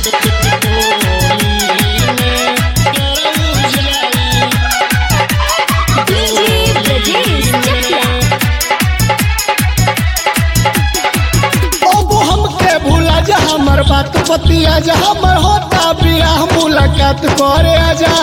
बात पतिया जा हमर होता बियाह मुलाकात करे आजा।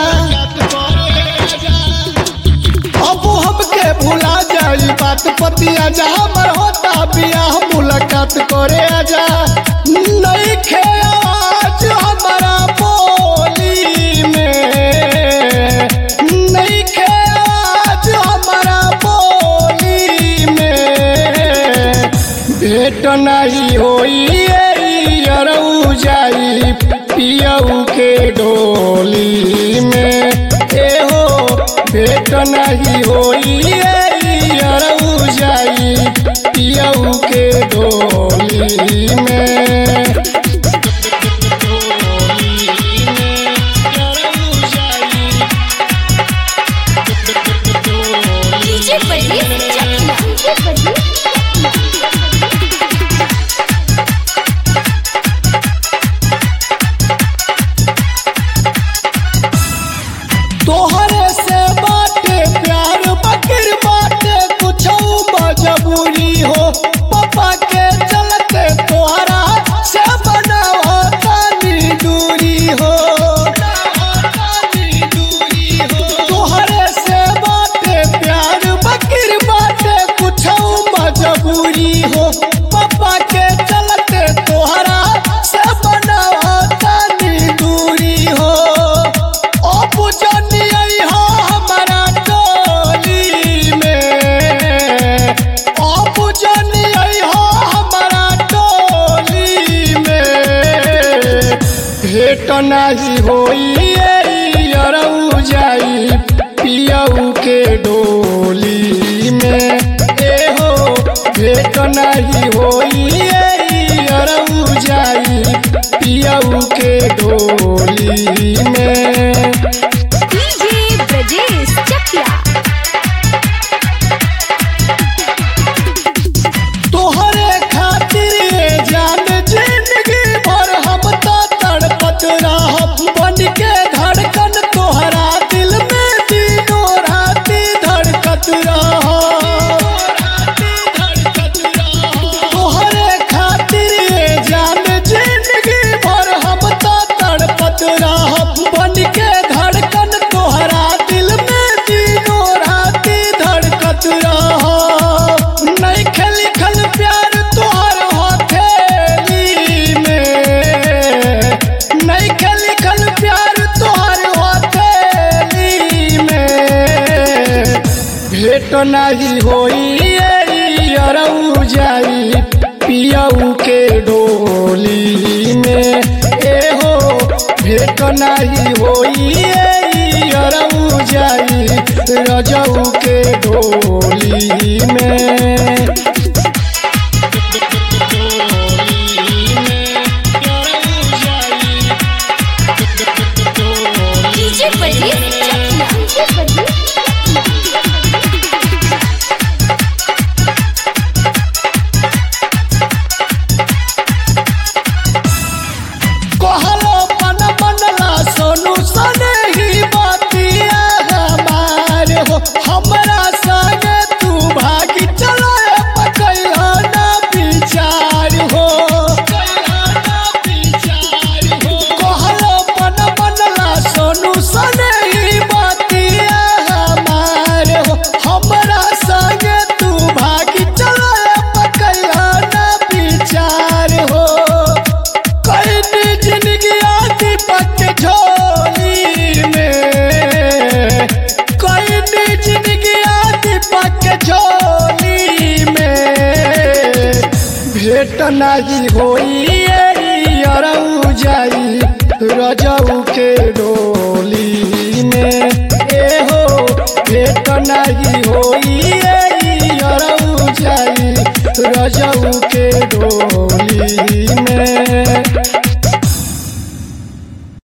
अब हमके भुला जाई बात पतिया जा हमर होता बियाह मुलाकात करे आजा। नहीं खे आज हमारा बोली में, नहीं खे आज हमारा बोली में, भेट नहीं होई जाई पियऊ के डोली में। एहो भेट नहीं होई जाई पियऊ के डोली में। तोहरे से बाटे प्यार बकर बाटे कुछ मजबूरी हो, पापा के चलते तोहरा से बनावा तानी दूरी हो। तोहरे से बाटे प्यार बकर बाटे कुछ मजबूरी हो, पापा के चलते तोहरा से बनावा तानी दूरी हो। भेट नहीं होई जाई पियऊ के डोली में। एहो भेट नहीं होई जाई पियऊ के डोली में। तोहरे खातिर जान जिंदगी भर हम तो तड़पत रहब बन के धड़कन तोहरा दिल में दिनों राती धड़कत रहब। तोहरे खातिर जान जिंदगी भर हम तो तड़पत रहब बन के धड़कन तोहरा दिल में दिनों राती धड़कत रहब। नहीं खेली खल प्यार तोहर हथेली में, नहीं खेली खल प्यार तोहर हथेली में, भेट नहीं होई जाई पियऊ के डोली में। एहो भेट नहीं होई जाई रजऊ के डोली में। कहलो मन मनला सोनू सने ही बातिया हमार हो, हमरा संगे तू भागी चला पकैला ना विचार हो। कहलो मन मनला सोनू सने ही बातिया हमार हो, हमरा संगे तू भागी चला पकैला ना विचार हो। जिंदगी आती पक झोली में, कोई जिंदगी आती पक झोली में, भेट नहीं होई जाई रजऊ के डोली में। एहो भेट नहीं होई जाई रजऊ